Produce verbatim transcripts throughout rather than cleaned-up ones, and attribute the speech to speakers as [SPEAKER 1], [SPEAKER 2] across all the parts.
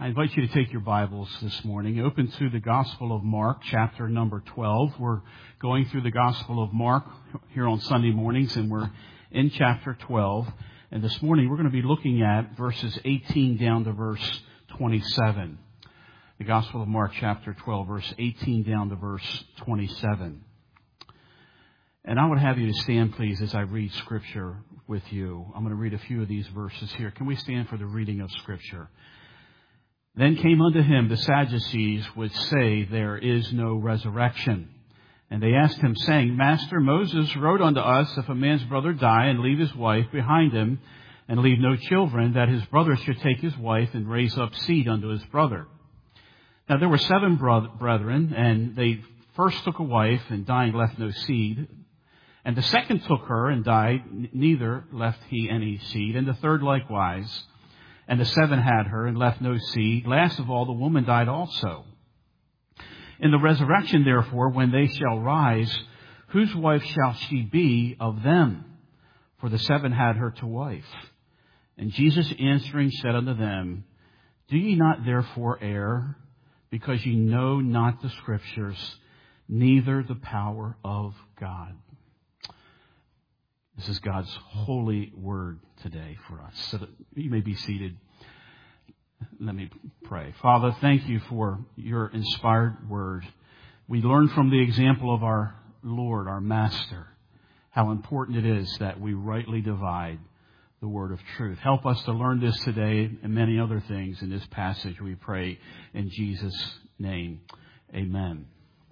[SPEAKER 1] I invite you to take your Bibles this morning. Open to the Gospel of Mark, chapter number twelve. We're going through the Gospel of Mark here on Sunday mornings, and we're in chapter twelve. And this morning we're going to be looking at verses eighteen down to verse twenty-seven. The Gospel of Mark, chapter twelve, verse eighteen down to verse twenty-seven. And I would have you to stand, please, as I read Scripture with you. I'm going to read a few of these verses here. Can we stand for the reading of Scripture? Then came unto him the Sadducees, which say there is no resurrection. And they asked him, saying, Master, Moses wrote unto us, if a man's brother die and leave his wife behind him, and leave no children, that his brother should take his wife and raise up seed unto his brother. Now there were seven brethren, and they first took a wife, and dying left no seed. And the second took her, and died, neither left he any seed. And the third likewise. And the seven had her, and left no seed. Last of all, the woman died also. In the resurrection, therefore, when they shall rise, whose wife shall she be of them? For the seven had her to wife. And Jesus answering said unto them, Do ye not therefore err, because ye know not the Scriptures, neither the power of God? This is God's holy word today for us. So that you may be seated. Let me pray. Father, thank you for your inspired word. We learn from the example of our Lord, our Master, how important it is that we rightly divide the word of truth. Help us to learn this today and many other things in this passage, we pray in Jesus' name. Amen.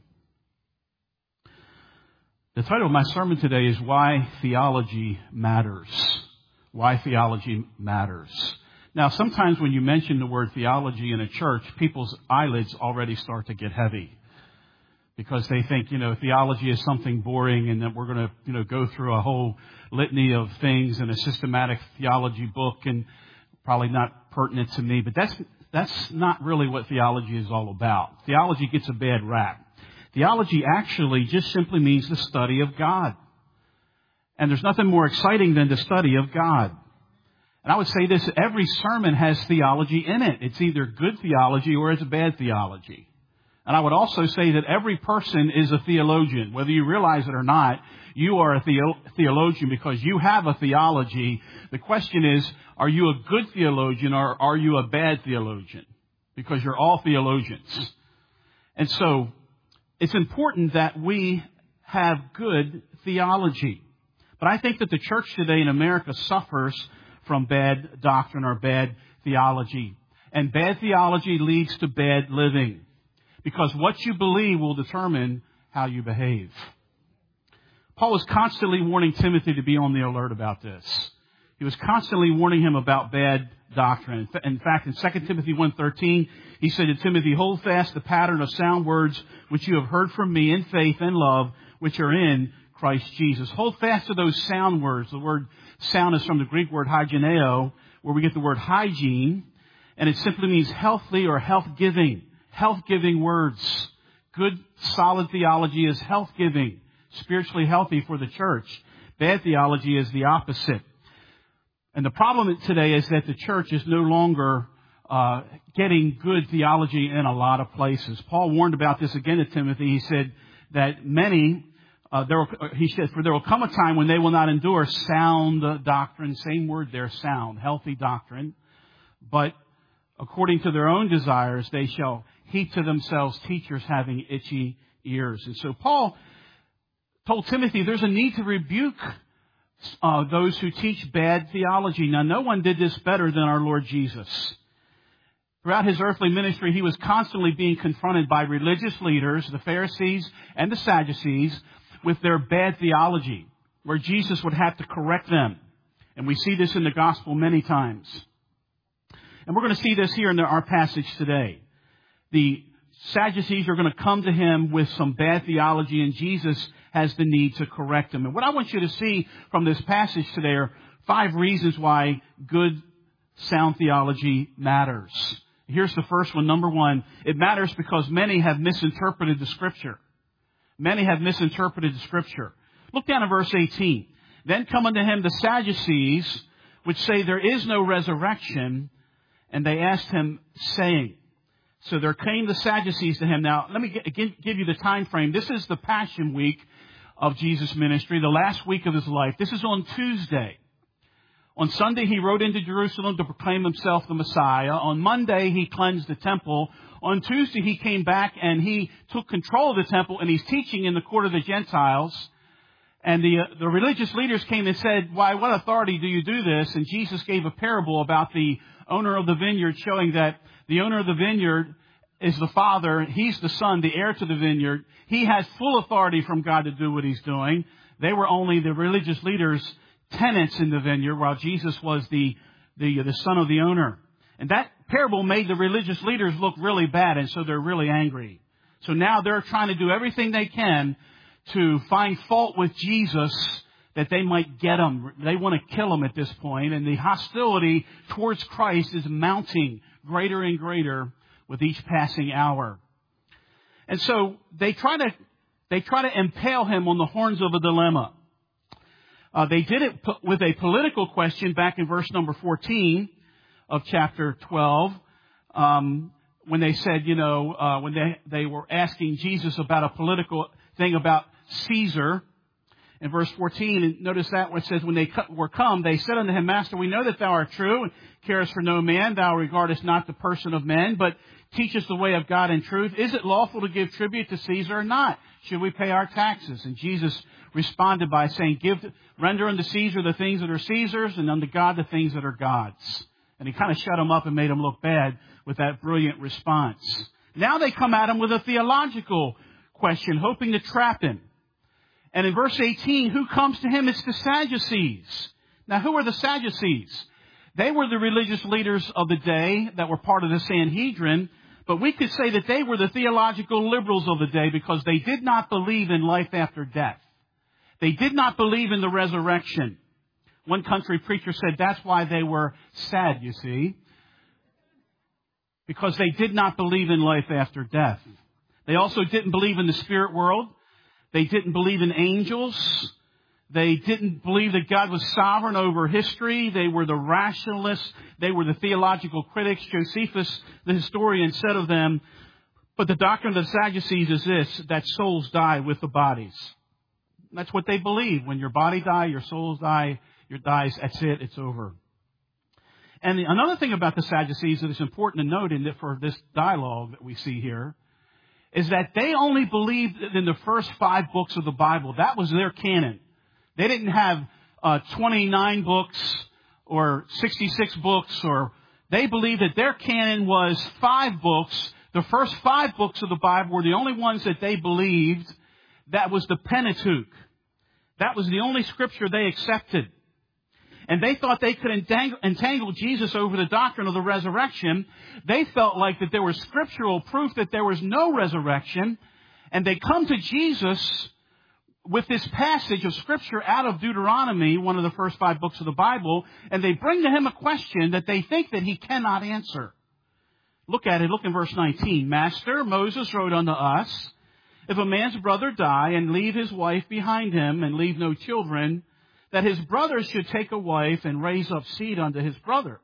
[SPEAKER 1] The title of my sermon today is Why Theology Matters. Why Theology Matters. Now, sometimes when you mention the word theology in a church, people's eyelids already start to get heavy because they think, you know, theology is something boring and that we're going to, you know, go through a whole litany of things in a systematic theology book and probably not pertinent to me. But that's that's not really what theology is all about. Theology gets a bad rap. Theology actually just simply means the study of God. And there's nothing more exciting than the study of God. And I would say this, every sermon has theology in it. It's either good theology or it's bad theology. And I would also say that every person is a theologian. Whether you realize it or not, you are a theo- theologian because you have a theology. The question is, are you a good theologian or are you a bad theologian? Because you're all theologians. And so, it's important that we have good theology. But I think that the church today in America suffers from bad doctrine or bad theology. And bad theology leads to bad living. Because what you believe will determine how you behave. Paul was constantly warning Timothy to be on the alert about this. He was constantly warning him about bad doctrine. In fact, in Second Timothy one thirteen, he said to Timothy, Hold fast the pattern of sound words which you have heard from me in faith and love, which are in Christ Jesus. Hold fast to those sound words. The word sound is from the Greek word hygieneo, where we get the word hygiene, and it simply means healthy or health-giving. Health-giving words. Good, solid theology is health-giving, spiritually healthy for the church. Bad theology is the opposite. And the problem today is that the church is no longer uh, getting good theology in a lot of places. Paul warned about this again to Timothy. He said that many, uh, there will, he said, for there will come a time when they will not endure sound doctrine. Same word there, sound, healthy doctrine. But according to their own desires, they shall heap to themselves teachers having itchy ears. And so Paul told Timothy there's a need to rebuke Uh, those who teach bad theology. Now, no one did this better than our Lord Jesus. Throughout his earthly ministry, he was constantly being confronted by religious leaders, the Pharisees and the Sadducees, with their bad theology, where Jesus would have to correct them. And we see this in the gospel many times. And we're going to see this here in our passage today. The Sadducees are going to come to him with some bad theology, and Jesus has the need to correct them. And what I want you to see from this passage today are five reasons why good, sound theology matters. Here's the first one. Number one, it matters because many have misinterpreted the Scripture. Many have misinterpreted the Scripture. Look down at verse eighteen. Then come unto him the Sadducees, which say there is no resurrection, And they asked him, saying. So there came the Sadducees to him. Now, let me get, give you the time frame. This is the Passion Week of Jesus' ministry, the last week of his life. This is on Tuesday. On Sunday, he rode into Jerusalem to proclaim himself the Messiah. On Monday, he cleansed the temple. On Tuesday, he came back and he took control of the temple, and he's teaching in the court of the Gentiles. And the, uh, the religious leaders came and said, why, what authority do you do this? And Jesus gave a parable about the owner of the vineyard, showing that the owner of the vineyard is the Father. He's the Son, the heir to the vineyard. He has full authority from God to do what he's doing. They were only the religious leaders' tenants in the vineyard, while Jesus was the, the, the son of the owner. And that parable made the religious leaders look really bad, and so they're really angry. So now they're trying to do everything they can to find fault with Jesus, that they might get him. They want to kill him at this point, and the hostility towards Christ is mounting greater and greater with each passing hour. And so they try to they try to impale him on the horns of a dilemma. Uh, they did it with a political question back in verse number fourteen of chapter twelve, um, when they said, you know, uh, when they they were asking Jesus about a political thing about Caesar. In verse fourteen, and notice that where it says, when they were come, they said unto him, Master, we know that thou art true, and carest for no man. Thou regardest not the person of men, but teachest the way of God in truth. Is it lawful to give tribute to Caesar or not? Should we pay our taxes? And Jesus responded by saying, Give, render unto Caesar the things that are Caesar's, and unto God the things that are God's. And he kind of shut him up and made him look bad with that brilliant response. Now they come at him with a theological question, hoping to trap him. And in verse eighteen, who comes to him? It's the Sadducees. Now, who are the Sadducees? They were the religious leaders of the day that were part of the Sanhedrin, but we could say that they were the theological liberals of the day because they did not believe in life after death. They did not believe in the resurrection. One country preacher said that's why they were sad, you see, because they did not believe in life after death. They also didn't believe in the spirit world. They didn't believe in angels. They didn't believe that God was sovereign over history. They were the rationalists. They were the theological critics. Josephus, the historian, said of them, but the doctrine of the Sadducees is this, that souls die with the bodies. That's what they believe. When your body dies, your souls die, your dies, that's it, it's over. And the, another thing about the Sadducees that is important to note in that for this dialogue that we see here, is that they only believed in the first five books of the Bible. That was their canon. They didn't have uh, twenty-nine books or sixty-six books, or they believed that their canon was five books. The first five books of the Bible were the only ones that they believed. That was the Pentateuch. That was the only scripture they accepted. And they thought they could entangle, entangle Jesus over the doctrine of the resurrection. They felt like that there was scriptural proof that there was no resurrection. And they come to Jesus with this passage of scripture out of Deuteronomy, one of the first five books of the Bible, and they bring to him a question that they think that he cannot answer. Look at it. Look in verse nineteen. Master, Moses wrote unto us, if a man's brother die and leave his wife behind him and leave no children, that his brother should take a wife and raise up seed unto his brother.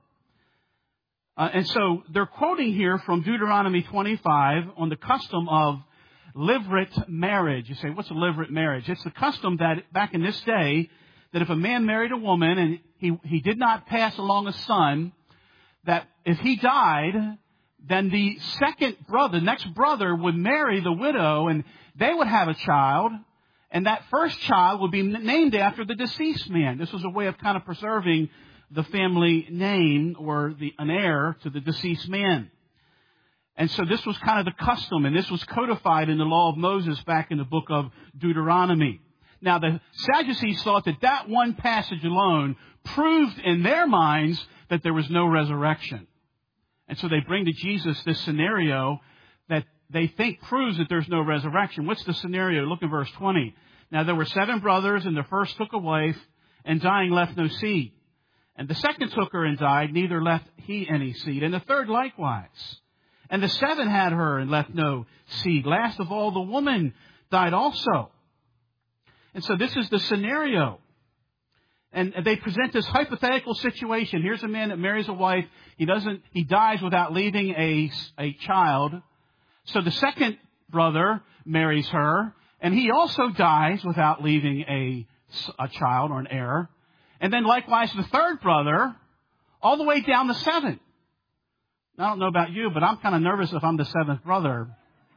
[SPEAKER 1] Uh, and so they're quoting here from Deuteronomy twenty-five on the custom of levirate marriage. You say, what's a levirate marriage? It's the custom that back in this day, that if a man married a woman and he, he did not pass along a son, that if he died, then the second brother, next brother would marry the widow and they would have a child. And that first child would be named after the deceased man. This was a way of kind of preserving the family name or the an heir to the deceased man. And so this was kind of the custom, and this was codified in the law of Moses back in the book of Deuteronomy. Now, the Sadducees thought that that one passage alone proved in their minds that there was no resurrection. And so they bring to Jesus this scenario that they think proves that there's no resurrection. What's the scenario? Look at verse twenty. Now there were seven brothers, and the first took a wife, and dying left no seed. And the second took her and died, neither left he any seed. And the third likewise. And the seven had her and left no seed. Last of all, the woman died also. And so this is the scenario. And they present this hypothetical situation. Here's a man that marries a wife. He doesn't, he dies without leaving a, a child. So the second brother marries her, and he also dies without leaving a, a child or an heir. And then likewise the third brother, all the way down to seven. I don't know about you, but I'm kind of nervous if I'm the seventh brother.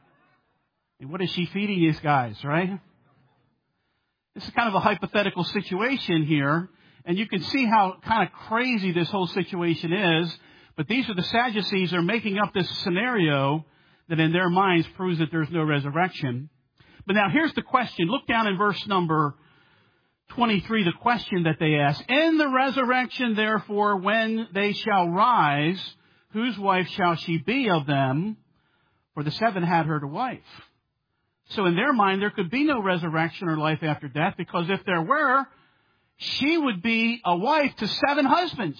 [SPEAKER 1] And what is she feeding these guys, right? This is kind of a hypothetical situation here, and you can see how kind of crazy this whole situation is. But these are the Sadducees. They're making up this scenario that in their minds proves that there's no resurrection. But now here's the question. Look down in verse number twenty-three, the question that they ask. In the resurrection, therefore, when they shall rise, whose wife shall she be of them? For the seven had her to wife. So in their mind, there could be no resurrection or life after death, because if there were, she would be a wife to seven husbands.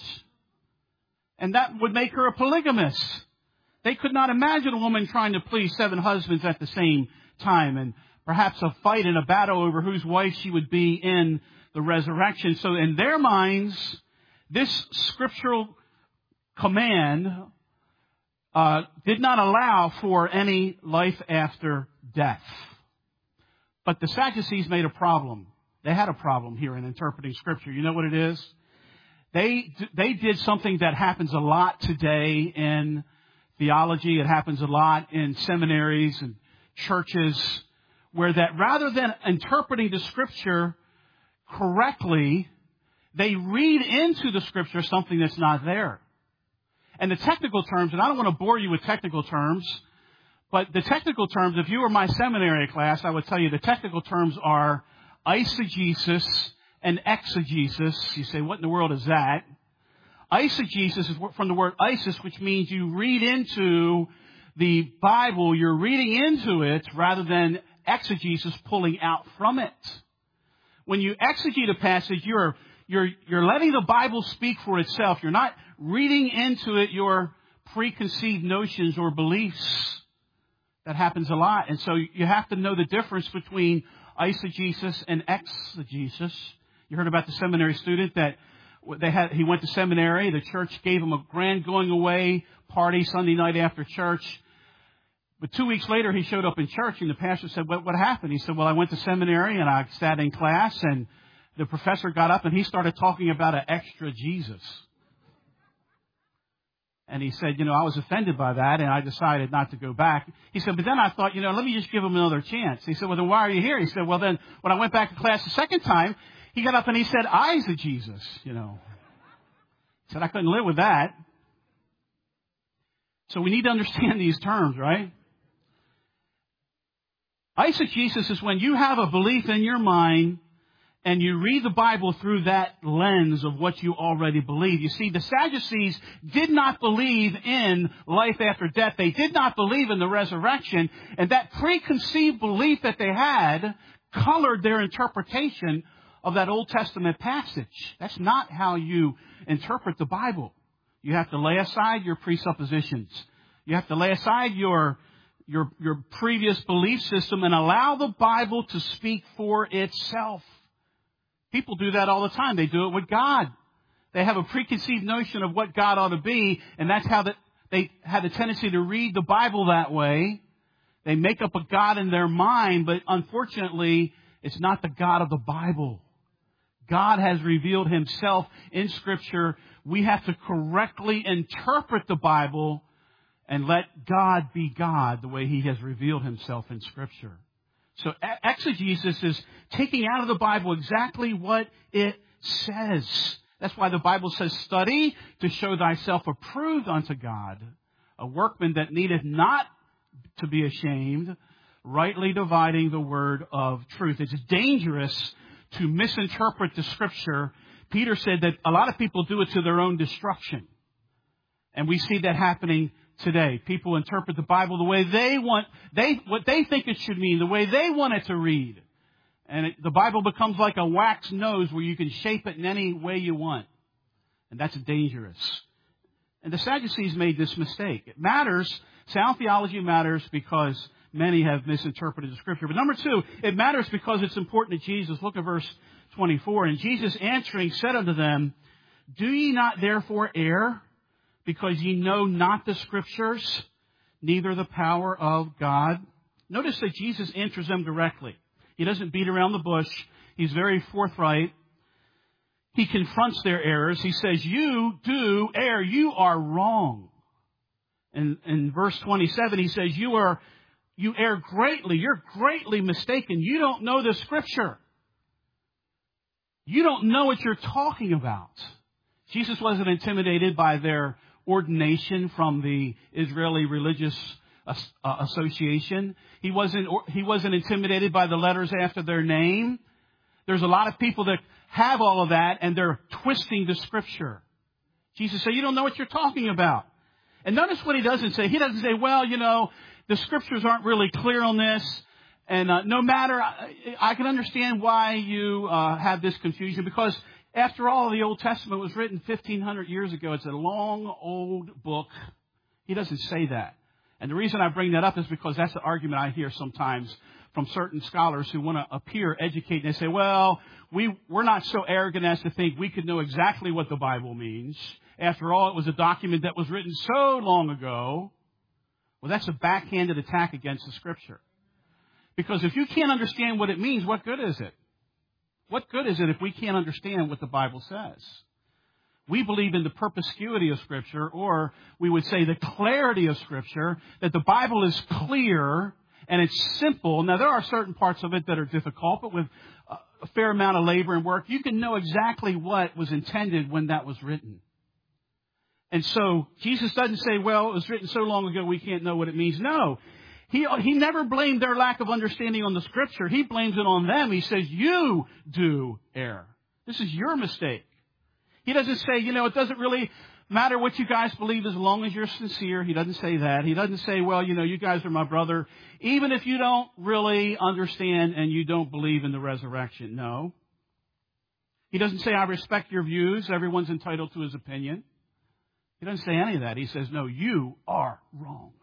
[SPEAKER 1] And that would make her a polygamist. They could not imagine a woman trying to please seven husbands at the same time, and perhaps a fight and a battle over whose wife she would be in the resurrection. So in their minds, this scriptural command uh, did not allow for any life after death. But the Sadducees made a problem. They had a problem here in interpreting Scripture. You know what it is? They they did something that happens a lot today in theology. It happens a lot in seminaries and churches, where that rather than interpreting the Scripture correctly, they read into the Scripture something that's not there. And the technical terms, and I don't want to bore you with technical terms, but the technical terms, if you were my seminary class, I would tell you the technical terms are eisegesis and exegesis. You say, what in the world is that? Eisegesis is from the word isis, which means you read into the Bible, you're reading into it rather than exegesis, pulling out from it. When you exegete a passage, you're you're you're letting the Bible speak for itself. You're not reading into it your preconceived notions or beliefs. That happens a lot. And so you have to know the difference between eisegesis and exegesis. You heard about the seminary student that they had, he went to seminary. The church gave him a grand going away party Sunday night after church. But two weeks later, he showed up in church, and the pastor said, what, what happened? He said, well, I went to seminary, and I sat in class, and the professor got up, and he started talking about an extra Jesus. And he said, you know, I was offended by that, and I decided not to go back. He said, but then I thought, you know, let me just give him another chance. He said, well, then why are you here? He said, well, then when I went back to class the second time, he got up and he said, I's a Jesus, you know. He said, I couldn't live with that. So we need to understand these terms, right? Eisegesis is when you have a belief in your mind and you read the Bible through that lens of what you already believe. You see, the Sadducees did not believe in life after death. They did not believe in the resurrection. And that preconceived belief that they had colored their interpretation of that Old Testament passage. That's not how you interpret the Bible. You have to lay aside your presuppositions. You have to lay aside your your your previous belief system and allow the Bible to speak for itself. People do that all the time. They do it with God. They have a preconceived notion of what God ought to be, and that's how the, they have a tendency to read the Bible that way. They make up a God in their mind, but unfortunately, it's not the God of the Bible. God has revealed Himself in Scripture. We have to correctly interpret the Bible and let God be God the way He has revealed Himself in Scripture. So exegesis is taking out of the Bible exactly what it says. That's why the Bible says, study to show thyself approved unto God, a workman that needeth not to be ashamed, rightly dividing the word of truth. It's dangerous to misinterpret the Scripture. Peter said that a lot of people do it to their own destruction. And we see that happening today. People interpret the Bible the way they want, they what they think it should mean, the way they want it to read. And it, the Bible becomes like a wax nose where you can shape it in any way you want. And that's dangerous. And the Sadducees made this mistake. It matters. Sound theology matters because many have misinterpreted the Scripture. But number two, it matters because it's important to Jesus. Look at verse twenty-four. And Jesus answering said unto them, Do ye not therefore err, because ye know not the Scriptures, neither the power of God? Notice that Jesus answers them directly. He doesn't beat around the bush. He's very forthright. He confronts their errors. He says, you do err. You are wrong. And in verse twenty-seven, he says, you are, you err greatly. You're greatly mistaken. You don't know the Scripture. You don't know what you're talking about. Jesus wasn't intimidated by their ordination from the Israeli Religious Association. He wasn't, he wasn't intimidated by the letters after their name. There's a lot of people that have all of that, and they're twisting the Scripture. Jesus said, you don't know what you're talking about. And notice what he doesn't say. He doesn't say, well, you know, the Scriptures aren't really clear on this. And uh, no matter, I, I can understand why you uh, have this confusion. Because, after all, the Old Testament was written fifteen hundred years ago. It's a long, old book. He doesn't say that. And the reason I bring that up is because that's the argument I hear sometimes from certain scholars who want to appear educated. They say, well, we, we're not so arrogant as to think we could know exactly what the Bible means. After all, it was a document that was written so long ago. Well, that's a backhanded attack against the Scripture. Because if you can't understand what it means, what good is it? What good is it if we can't understand what the Bible says? We believe in the perspicuity of Scripture, or we would say the clarity of Scripture, that the Bible is clear and it's simple. Now, there are certain parts of it that are difficult, but with a fair amount of labor and work, you can know exactly what was intended when that was written. And so, Jesus doesn't say, well, it was written so long ago we can't know what it means. No. He, he never blamed their lack of understanding on the Scripture. He blames it on them. He says, you do err. This is your mistake. He doesn't say, you know, it doesn't really matter what you guys believe as long as you're sincere. He doesn't say that. He doesn't say, well, you know, you guys are my brother, even if you don't really understand and you don't believe in the resurrection. No. He doesn't say, I respect your views. Everyone's entitled to his opinion. He doesn't say any of that. He says, no, you are wrong.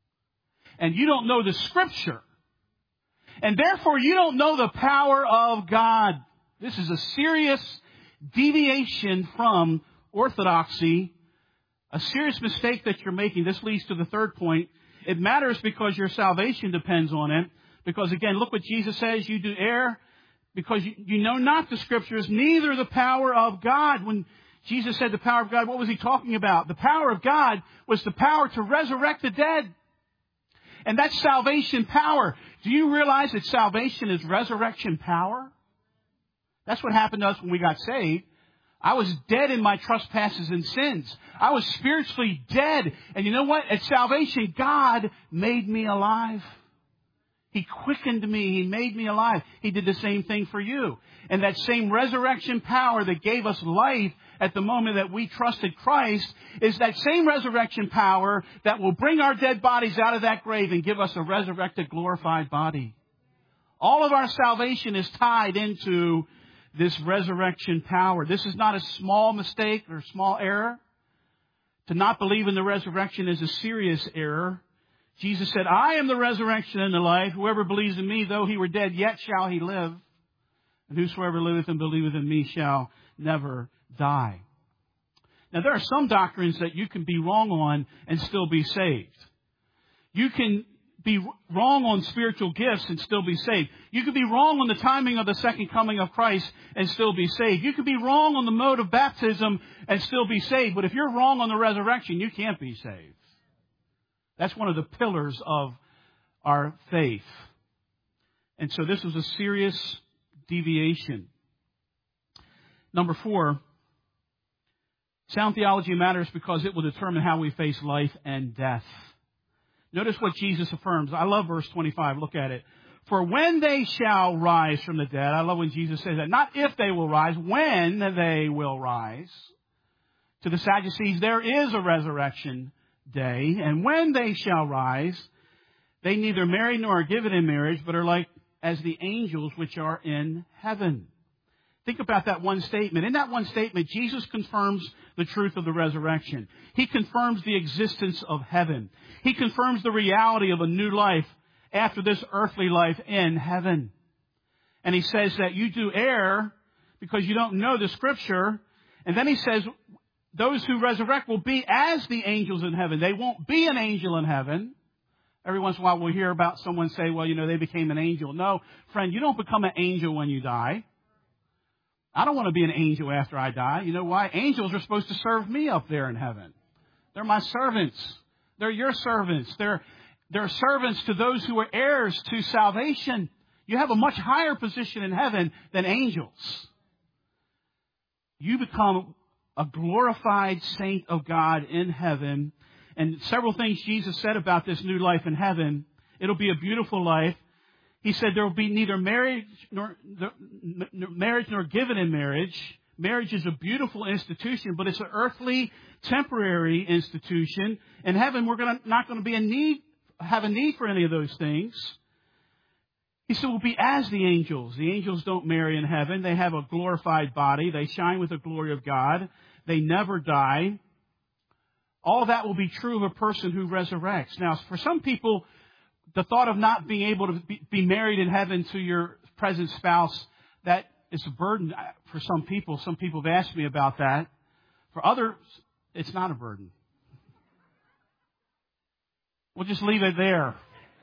[SPEAKER 1] And you don't know the Scripture. And therefore, you don't know the power of God. This is a serious deviation from orthodoxy, a serious mistake that you're making. This leads to the third point. It matters because your salvation depends on it. Because again, look what Jesus says, you do err because you, you know not the Scriptures, neither the power of God. When Jesus said the power of God, what was he talking about? The power of God was the power to resurrect the dead. And that's salvation power. Do you realize that salvation is resurrection power? That's what happened to us when we got saved. I was dead in my trespasses and sins. I was spiritually dead. And you know what? At salvation, God made me alive. He quickened me. He made me alive. He did the same thing for you. And that same resurrection power that gave us life at the moment that we trusted Christ is that same resurrection power that will bring our dead bodies out of that grave and give us a resurrected, glorified body. All of our salvation is tied into this resurrection power. This is not a small mistake or small error. To not believe in the resurrection is a serious error. Jesus said, I am the resurrection and the life. Whoever believes in me, though he were dead, yet shall he live. And whosoever liveth and believeth in me shall never die. Now, there are some doctrines that you can be wrong on and still be saved. You can be wrong on spiritual gifts and still be saved. You could be wrong on the timing of the second coming of Christ and still be saved. You could be wrong on the mode of baptism and still be saved. But if you're wrong on the resurrection, you can't be saved. That's one of the pillars of our faith. And so this was a serious deviation. Number four, sound theology matters because it will determine how we face life and death. Notice what Jesus affirms. I love verse twenty-five. Look at it. For when they shall rise from the dead, I love when Jesus says that. Not if they will rise, when they will rise. To the Sadducees, there is a resurrection day. And when they shall rise, they neither marry nor are given in marriage, but are like as the angels which are in heaven. Think about that one statement. In that one statement, Jesus confirms the truth of the resurrection. He confirms the existence of heaven. He confirms the reality of a new life after this earthly life in heaven. And he says that you do err because you don't know the Scripture. And then he says, those who resurrect will be as the angels in heaven. They won't be an angel in heaven. Every once in a while we'll hear about someone say, well, you know, they became an angel. No, friend, you don't become an angel when you die. I don't want to be an angel after I die. You know why? Angels are supposed to serve me up there in heaven. They're my servants. They're your servants. They're, they're servants to those who are heirs to salvation. You have a much higher position in heaven than angels. You become a glorified saint of God in heaven. And several things Jesus said about this new life in heaven. It'll be a beautiful life. He said there will be neither marriage nor, marriage nor given in marriage. Marriage is a beautiful institution, but it's an earthly, temporary institution. In heaven, we're gonna, not going to be a need, have a need for any of those things. He said we'll be as the angels. The angels don't marry in heaven. They have a glorified body. They shine with the glory of God. They never die. All that will be true of a person who resurrects. Now, for some people, the thought of not being able to be married in heaven to your present spouse, that is a burden for some people. Some people have asked me about that. For others, it's not a burden. We'll just leave it there.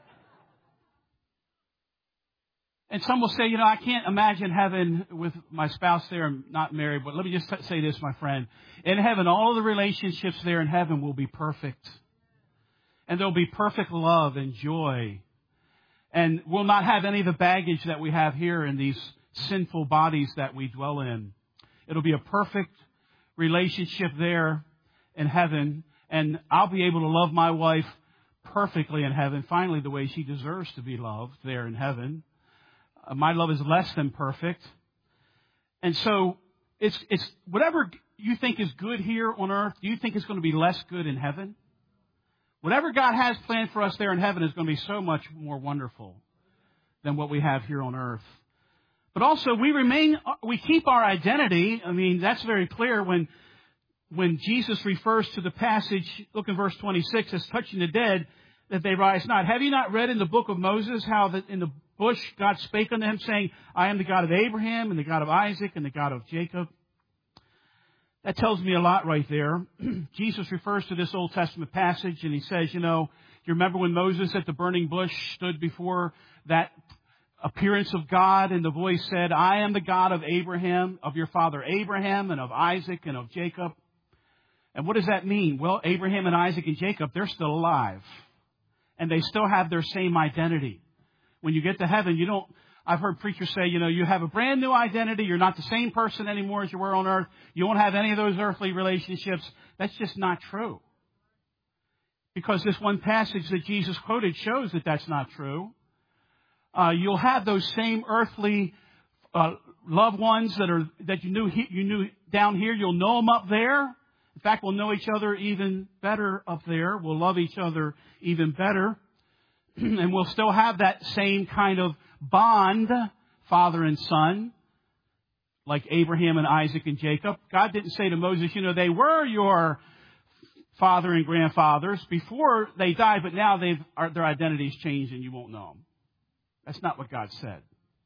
[SPEAKER 1] And some will say, you know, I can't imagine heaven with my spouse there and not married. But let me just say this, my friend. In heaven, all of the relationships there in heaven will be perfect. And there'll be perfect love and joy. And we'll not have any of the baggage that we have here in these sinful bodies that we dwell in. It'll be a perfect relationship there in heaven. And I'll be able to love my wife perfectly in heaven. Finally, the way she deserves to be loved there in heaven. Uh, my love is less than perfect. And so it's it's whatever you think is good here on earth, do you think it's going to be less good in heaven? Whatever God has planned for us there in heaven is going to be so much more wonderful than what we have here on earth. But also, we remain, we keep our identity. I mean, that's very clear when when Jesus refers to the passage, look in verse twenty-six, as touching the dead, that they rise not. Have you not read in the book of Moses how that in the bush God spake unto him, saying, I am the God of Abraham and the God of Isaac and the God of Jacob? That tells me a lot right there. Jesus refers to this Old Testament passage and he says, you know, you remember when Moses at the burning bush stood before that appearance of God and the voice said, I am the God of Abraham, of your father Abraham and of Isaac and of Jacob. And what does that mean? Well, Abraham and Isaac and Jacob, they're still alive. And they still have their same identity. When you get to heaven, you don't, I've heard preachers say, you know, you have a brand new identity. You're not the same person anymore as you were on earth. You won't have any of those earthly relationships. That's just not true. Because this one passage that Jesus quoted shows that that's not true. Uh, you'll have those same earthly uh, loved ones that are that you knew he, you knew down here. You'll know them up there. In fact, we'll know each other even better up there. We'll love each other even better. And we'll still have that same kind of bond, father and son, like Abraham and Isaac and Jacob. God didn't say to Moses, you know, they were your father and grandfathers before they died, but now they've their identity's changed and you won't know them. That's not what God said.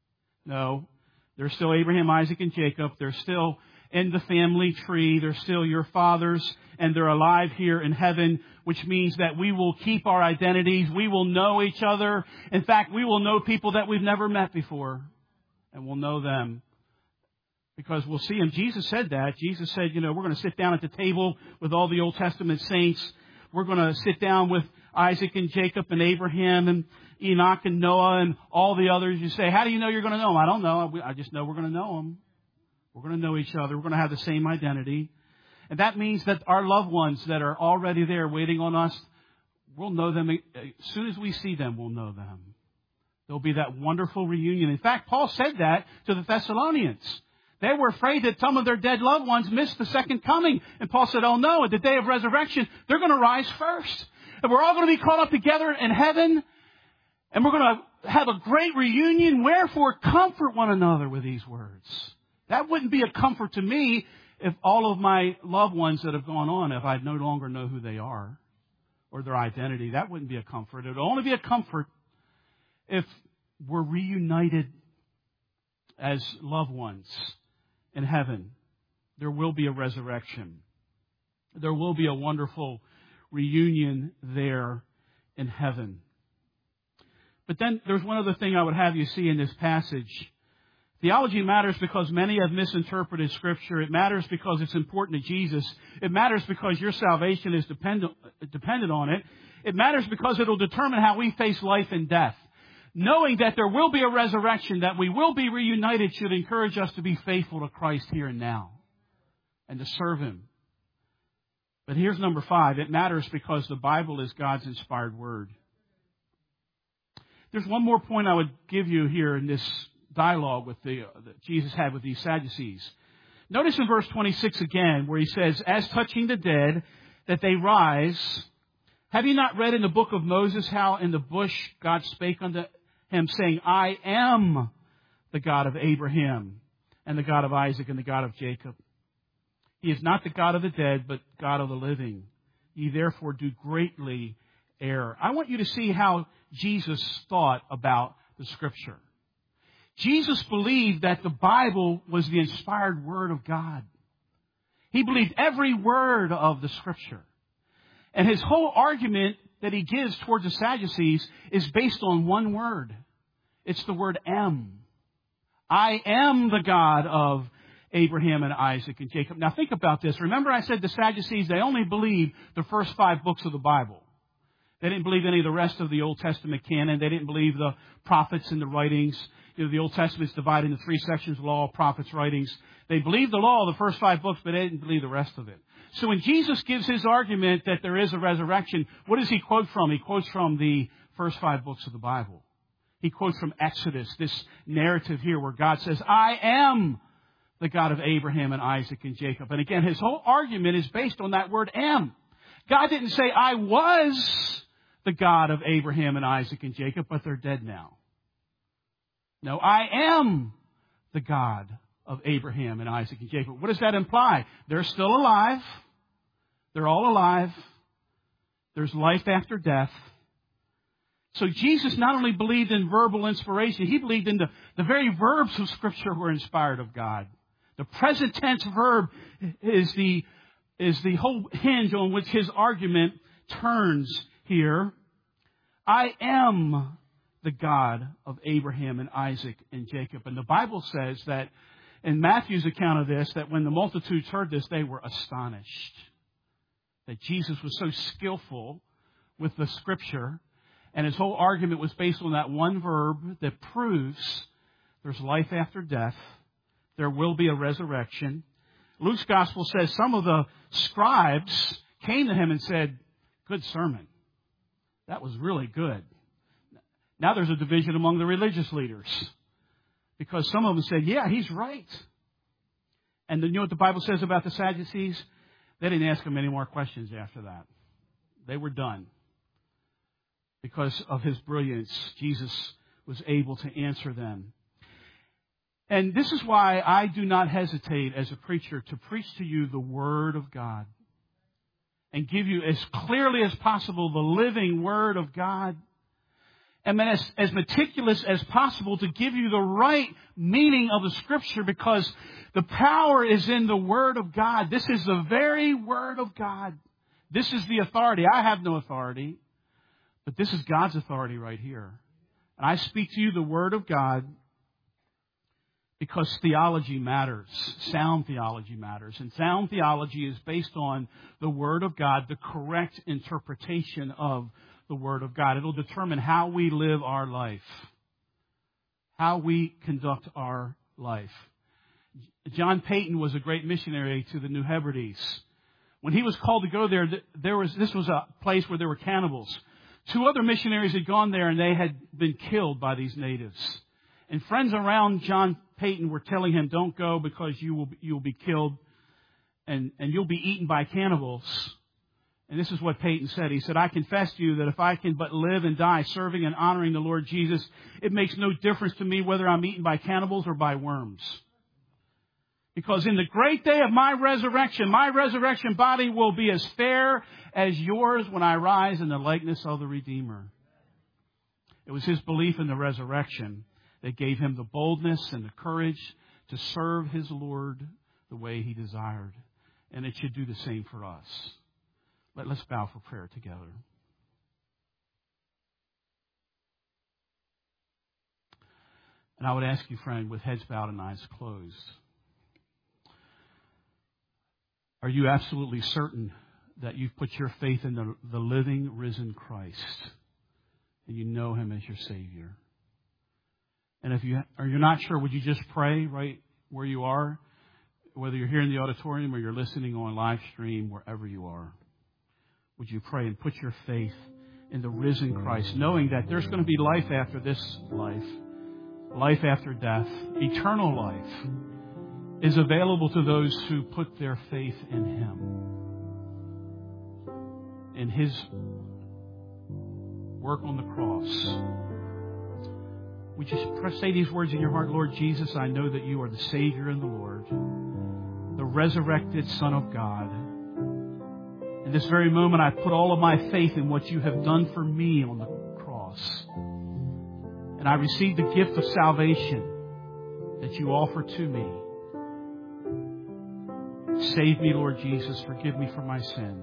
[SPEAKER 1] No, they're still Abraham, Isaac, and Jacob. They're still in the family tree. They're still your fathers, and they're alive here in heaven, which means that we will keep our identities. We will know each other. In fact, we will know people that we've never met before, and we'll know them because we'll see them. Jesus said that. Jesus said, you know, we're going to sit down at the table with all the Old Testament saints. We're going to sit down with Isaac and Jacob and Abraham and Enoch and Noah and all the others. You say, how do you know you're going to know them? I don't know. I just know we're going to know them. We're going to know each other. We're going to have the same identity. And that means that our loved ones that are already there waiting on us, we'll know them. As soon as we see them, we'll know them. There'll be that wonderful reunion. In fact, Paul said that to the Thessalonians. They were afraid that some of their dead loved ones missed the second coming. And Paul said, oh no, at the day of resurrection, they're going to rise first. And we're all going to be caught up together in heaven. And we're going to have a great reunion. Wherefore, comfort one another with these words. That wouldn't be a comfort to me if all of my loved ones that have gone on, if I no longer know who they are or their identity. That wouldn't be a comfort. It would only be a comfort if we're reunited as loved ones in heaven. There will be a resurrection. There will be a wonderful reunion there in heaven. But then there's one other thing I would have you see in this passage. Theology matters because many have misinterpreted Scripture. It matters because it's important to Jesus. It matters because your salvation is dependent, dependent on it. It matters because it will determine how we face life and death. Knowing that there will be a resurrection, that we will be reunited, should encourage us to be faithful to Christ here and now and to serve Him. But here's number five. It matters because the Bible is God's inspired Word. There's one more point I would give you here in this dialogue with the, uh, that Jesus had with these Sadducees. Notice in verse twenty-six again, where he says, as touching the dead, that they rise. Have you not read in the book of Moses how in the bush God spake unto him, saying, I am the God of Abraham and the God of Isaac and the God of Jacob. He is not the God of the dead, but God of the living. Ye therefore do greatly err. I want you to see how Jesus thought about the Scripture. Jesus believed that the Bible was the inspired Word of God. He believed every word of the Scripture. And his whole argument that he gives towards the Sadducees is based on one word. It's the word am. I am the God of Abraham and Isaac and Jacob. Now think about this. Remember I said the Sadducees, they only believed the first five books of the Bible. They didn't believe any of the rest of the Old Testament canon. They didn't believe the prophets and the writings. You know, the Old Testament is divided into three sections: law, prophets, writings. They believed the law, the first five books, but they didn't believe the rest of it. So when Jesus gives his argument that there is a resurrection, what does he quote from? He quotes from the first five books of the Bible. He quotes from Exodus, this narrative here where God says, I am the God of Abraham and Isaac and Jacob. And again, his whole argument is based on that word am. God didn't say, I was the God of Abraham and Isaac and Jacob, but they're dead now. No, I am the God of Abraham and Isaac and Jacob. What does that imply? They're still alive. They're all alive. There's life after death. So Jesus not only believed in verbal inspiration, he believed in the, the very verbs of Scripture were inspired of God. The present tense verb is the, is the whole hinge on which his argument turns here. I am the God of Abraham and Isaac and Jacob. And the Bible says that in Matthew's account of this, that when the multitudes heard this, they were astonished. That Jesus was so skillful with the Scripture, and his whole argument was based on that one verb that proves there's life after death. There will be a resurrection. Luke's gospel says some of the scribes came to him and said, good sermon. That was really good. Now there's a division among the religious leaders, because some of them said, yeah, he's right. And then you know what the Bible says about the Sadducees? They didn't ask him any more questions after that. They were done. Because of his brilliance, Jesus was able to answer them. And this is why I do not hesitate as a preacher to preach to you the Word of God and give you as clearly as possible the living Word of God. And then as, as meticulous as possible to give you the right meaning of the Scripture, because the power is in the Word of God. This is the very Word of God. This is the authority. I have no authority, but this is God's authority right here. And I speak to you the Word of God because theology matters. Sound theology matters. And sound theology is based on the Word of God, the correct interpretation of the Word of God. It'll determine how we live our life, how we conduct our life. John Paton was a great missionary to the New Hebrides. When he was called to go there, there was this was a place where there were cannibals. Two other missionaries had gone there and they had been killed by these natives. And friends around John Paton were telling him, don't go because you will you will be killed and, and you'll be eaten by cannibals. And this is what Paton said. He said, I confess to you that if I can but live and die serving and honoring the Lord Jesus, it makes no difference to me whether I'm eaten by cannibals or by worms. Because in the great day of my resurrection, my resurrection body will be as fair as yours when I rise in the likeness of the Redeemer. It was his belief in the resurrection that gave him the boldness and the courage to serve His Lord the way He desired. And it should do the same for us. Let, let's bow for prayer together. And I would ask you, friend, with heads bowed and eyes closed, are you absolutely certain that you've put your faith in the, the living, risen Christ, and you know Him as your Savior? And if you are you're not sure, would you just pray right where you are, whether you're here in the auditorium or you're listening on live stream, wherever you are? Would you pray and put your faith in the risen Christ, knowing that there's going to be life after this life, life after death, eternal life is available to those who put their faith in Him, in His work on the cross. We just say these words in your heart. Lord Jesus, I know that you are the Savior and the Lord, the resurrected Son of God. In this very moment, I put all of my faith in what you have done for me on the cross. And I receive the gift of salvation that you offer to me. Save me, Lord Jesus. Forgive me for my sin.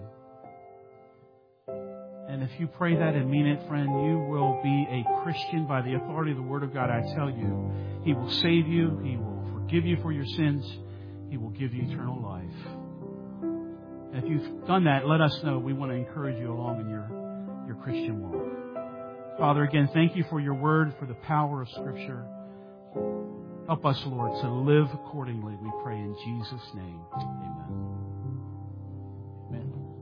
[SPEAKER 1] And if you pray that and mean it, friend, you will be a Christian by the authority of the Word of God. I tell you, He will save you. He will forgive you for your sins. He will give you eternal life. And if you've done that, let us know. We want to encourage you along in your, your Christian walk. Father, again, thank you for your Word, for the power of Scripture. Help us, Lord, to live accordingly, we pray in Jesus' name.